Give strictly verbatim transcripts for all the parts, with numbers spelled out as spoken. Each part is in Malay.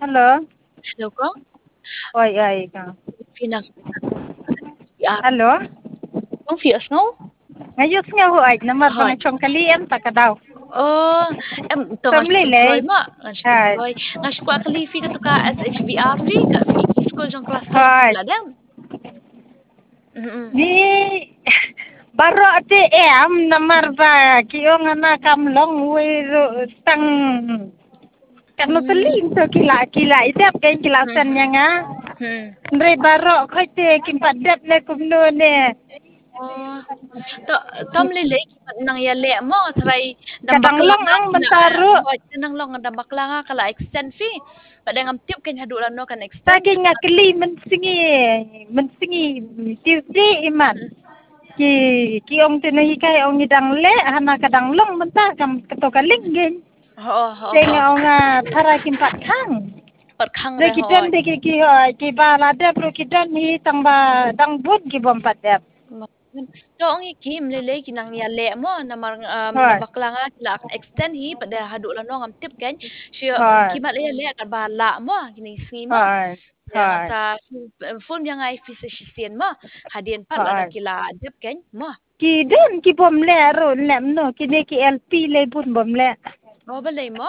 Halo. Hello ko? Oi, oi, ka. Pinag ya Halo. Ang fierce no? Ngayos nga ho ay namar Hoy. bang chong kalian ta ka daw. Oh, em to nga Tumli tumploy lay. mo, nga Hai. tumploy. Nga ko kalifi ka to ka S H V R fi ka fi school jong class ka lang Hai. ladam. Mm. Ni baro ati em namar ba kiyong anak kamlong wiro tang kanu Mm. telin to kila kila idap kay kilasan nya Mhm. nga. Hmm. Ndre baro khoy te kimpat dap le kumno ne. Oh. To tom lili nang yale mo try nang Kadang bakla long nga ang kina bentaru. hoy nang long nang bakla nga kala extend fee. Pada ngam tip kan hadu lan no kan extend. Saking nga kli mensingi mensingi tiuti iman. Mm. Ki ki ong tinahi kay ong idang le hana kadang long menta kam keto kaling gen. Oo, oo, Tenga oo. ong para kimpat kang. Perkhang De re kidan hoy. de ki ki ki ba la de pro kidan hi tang ba dang bud ki bom pat de. So ang ikim lele kinang yale mo na mar um, na Hoy. bakla nga kila extend hi pada hadu lan no ngam tip kan siya Hoy. kimat yale kan bala mo kini singi mo Hoy. yang Hoy. sa phone yang ai fisician mo hadien pat lada Hoy. kila dip kan mo Ki den ki bom le ro lem no ki ne ki L P le bun bom le. oh balay mo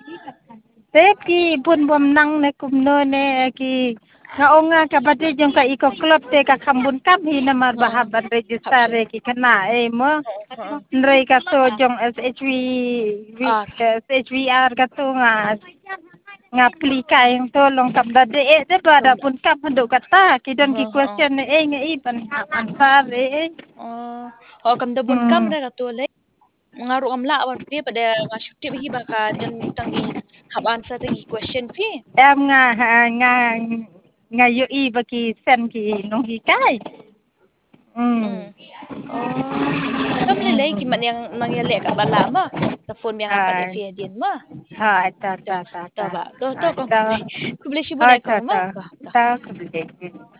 Te ki bun bom nang ne kum no ne ki nga onga ka bade jong ka iko klub te ka kambun kam hi na mar hmm bahaban register hapsi re ki kana e mo hmm nrei ka so jong S H V ar S H V R ka to nga nga plika yung to long kam bade e de bada kam pun kam hando kata ki don ki hmm hmm question ne e nga i pan ansar e oh oh kam dabun kam hmm re katulay ngaru am la awan pi pada nga syuti hi baka jan tangi hab answer tagi question pi em nga nga nga yu i baki sen ki nong hi kai hmm Hmm. Oh. Atom lelay kiman yang nangyali kat bala mo. Sa phone yang apat hai ya fiya din mo. hai ta To, ta ta to ta ba. To to hai kung ta kubli kubli si hai bunay ko ta mo. ta To, to. ta kubli